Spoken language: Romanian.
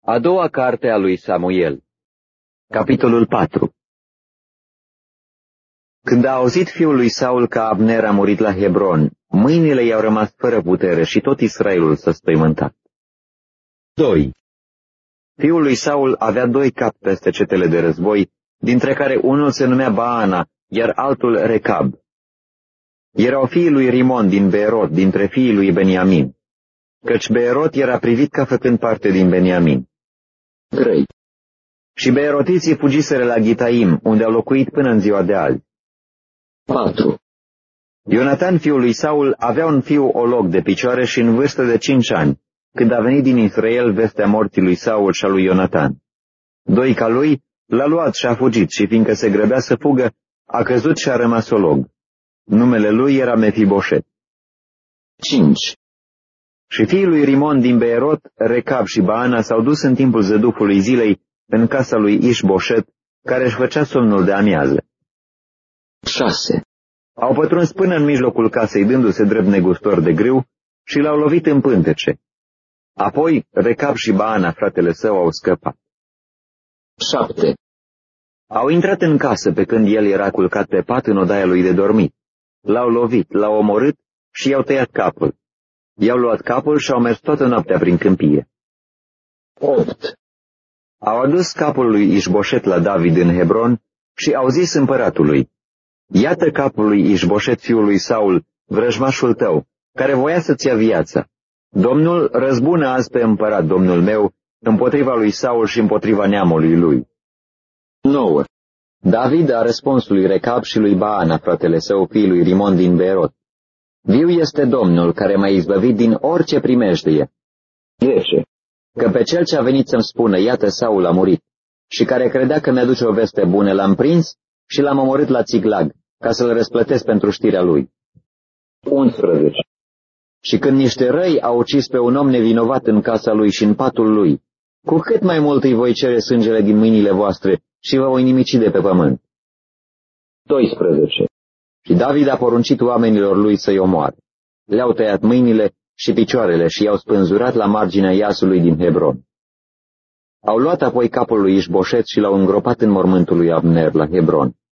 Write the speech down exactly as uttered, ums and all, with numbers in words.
A doua carte a lui Samuel. Capitolul patru. Când a auzit fiul lui Saul că Abner a murit la Hebron, mâinile i-au rămas fără putere și tot Israelul s-a spăimântat. doi. Fiul lui Saul avea doi capi peste cetele de război, dintre care unul se numea Baana, iar altul Recab. Erau fiii lui Rimon din Beerot, dintre fiii lui Beniamin, căci Beerot era privit ca făcând parte din Beniamin. trei. Și beerotiții fugiseră la Ghitaim, unde au locuit până în ziua de azi. patru. Ionatan, fiul lui Saul, avea un fiu olog de picioare și în vârstă de cinci ani, când a venit din Israel vestea morții lui Saul și a lui Ionatan. Doica lui l-a luat și a fugit și, fiindcă se grăbea să fugă, a căzut și a rămas olog. Numele lui era Mefiboset. cinci. Și fiii lui Rimon din Beerot, Recab și Baana s-au dus în timpul zădufului zilei în casa lui Ișboșet, care își făcea somnul de amiază. șase. Au pătruns până în mijlocul casei, dându-se drept negustor de grâu, și l-au lovit în pântece. Apoi Recab și Baana, fratele său, au scăpat. șapte. Au intrat în casă pe când el era culcat pe pat în odaia lui de dormit. L-au lovit, l-au omorât și i-au tăiat capul. I-au luat capul și au mers toată noaptea prin câmpie. opt. Au adus capul lui Ișboșet la David în Hebron și au zis împăratului: Iată capul lui Ișboșet, fiul lui Saul, vrăjmașul tău, care voia să-ți ia viața. Domnul răzbună azi pe împărat, domnul meu, împotriva lui Saul și împotriva neamului lui. nouă. David a răspuns lui Recab și lui Baana, fratele său, fiul lui Rimon din Beerot: Viu este Domnul, care m-a izbăvit din orice primejdie. zece. Că pe cel ce a venit să-mi spună, iată, Saul a murit, și care credea că mi-aduce o veste bună, l-am prins și l-am omorât la Țiclag, ca să-l răsplătesc pentru știrea lui. unsprezece. Și când niște răi au ucis pe un om nevinovat în casa lui și în patul lui, cu cât mai mult îi voi cere sângele din mâinile voastre și vă voi nimici de pe pământ. doisprezece. Și David a poruncit oamenilor lui să-i omoare. Le-au tăiat mâinile și picioarele și i-au spânzurat la marginea iasului din Hebron. Au luat apoi capul lui Ișboșet și l-au îngropat în mormântul lui Abner la Hebron.